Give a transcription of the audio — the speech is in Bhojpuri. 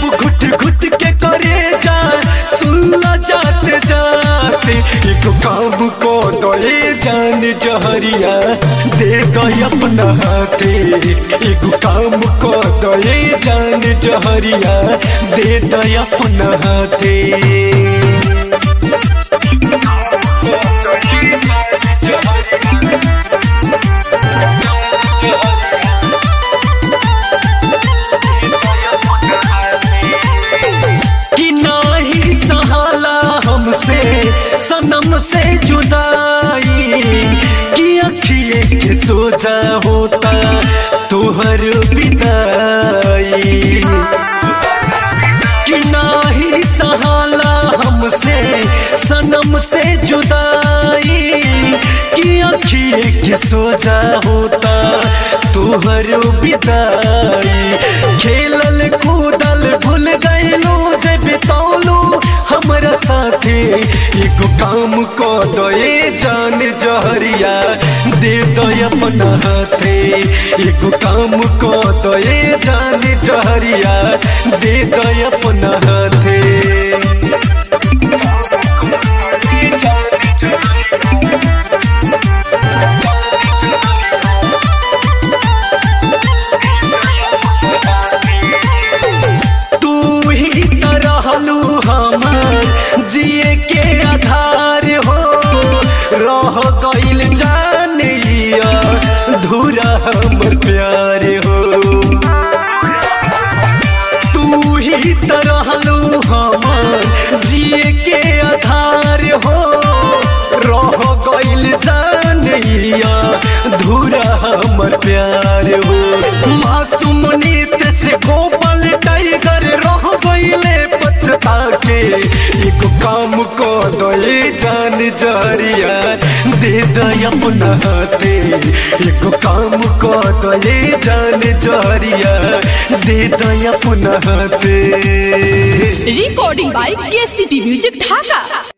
देबू घुट घुट के करे जा सुनला जाते जाते एगो काम को दे जान जहरिया दे दो अपना हाथे एगो काम को दे जान जहरिया दे दो अपना हाथे कि नहीं सहाला हमसे सनम से जुदाई कि अखिए के सोजा होता तोहर विदाई कि नहीं सहाला हमसे सनम से जुदाई कि अखिए के सोजा होता तोहर विदाई खेलल कूदल भूल गइलू जे बितौलू हमरा साथे एगो काम को दे जान जहरिया दे दो अपना हाथे एगो काम को दे जान जहरिया दे दो अपना हाथे जिए के आधार हो रह गइल जानिया धूरा हमर प्यार हो तू ही तरहलू हमर जिए के आधार हो रह गइल जानिया धूरा हमर प्यार हो मासूम नीत से गोपाल टाइगर रह गइले पछता के एगो काम को दे जान जहरिया दे दो अपना हाथे एगो काम को दे जान जहरिया दे दो अपना हाथे recording by KCP music Dhaka.